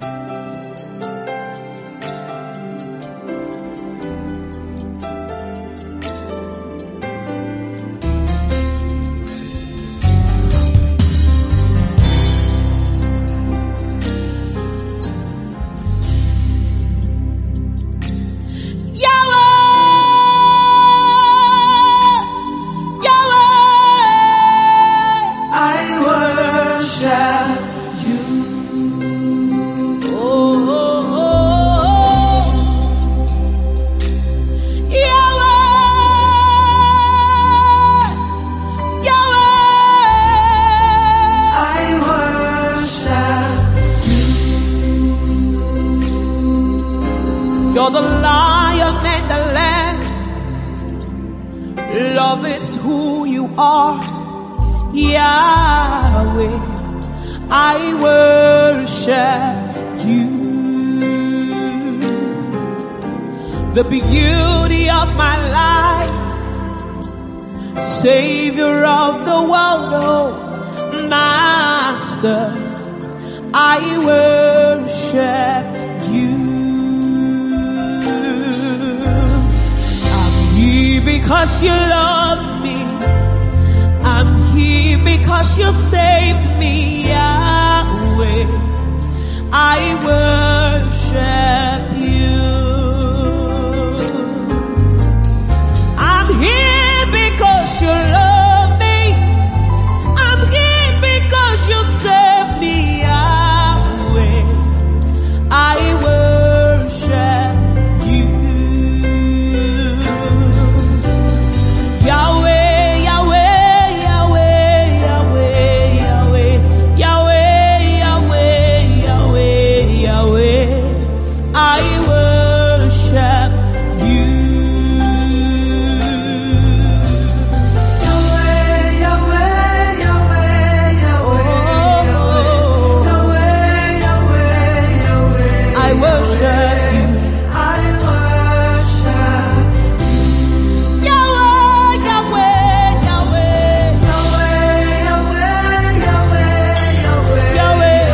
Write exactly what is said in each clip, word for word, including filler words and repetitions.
You're the lion and the lamb. Love is who you are, Yahweh. I worship you. The beauty of my life, Savior of the world, oh Master, I worship you. Because you love me, I'm here because you saved me, Yahweh. I worship you. I'm here because you love me. I'm here because you saved me, Yahweh. I worship you. Yahweh, Yahweh, Yahweh, Yahweh, Yahweh, Yahweh, Yahweh, Yahweh, I worship you. Yahweh, Yahweh, Yahweh, Yahweh, Yahweh, Yahweh, Yahweh, I worship you. I worship Yahweh, Yahweh, Yahweh, Yahweh, Yahweh, Yahweh,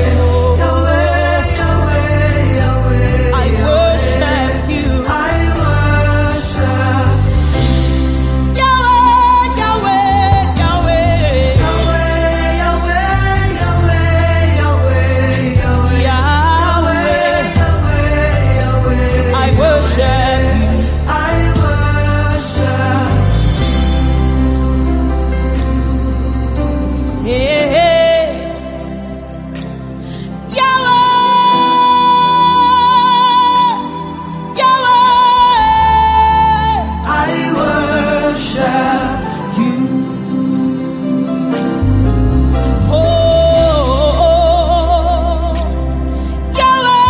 Yahweh, Yahweh, I worship you. I worship Yahweh, Yahweh, Yahweh, Yahweh, Yahweh, Yahweh, Yahweh, Yahweh, I worship you. I worship. Hey, hey. Yahweh, Yahweh, I worship you. Oh, Yahweh,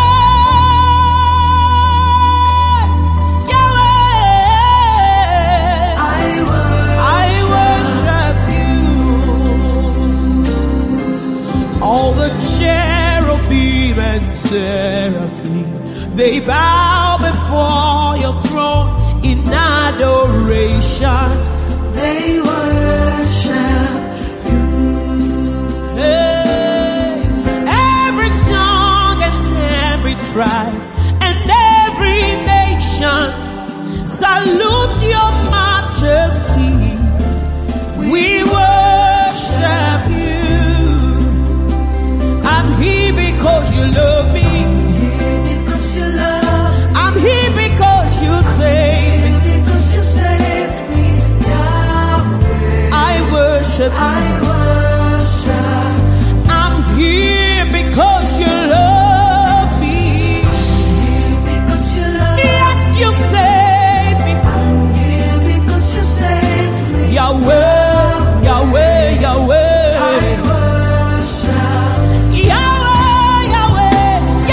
Yahweh, I worship you. All the cherubim and seraphim, they bow before your throne in adoration. They worship you. Hey, every tongue and every tribe and every nation salute your majesty. We worship you. I'm here because you love me. I'm here because you saved me. I worship you. I'm here because you love me. Yes, you saved me. Yahweh, Yahweh, Yahweh. Yahweh, Yahweh,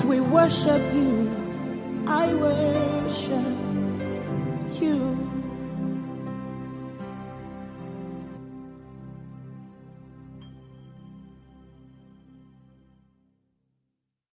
we worship you. I worship you.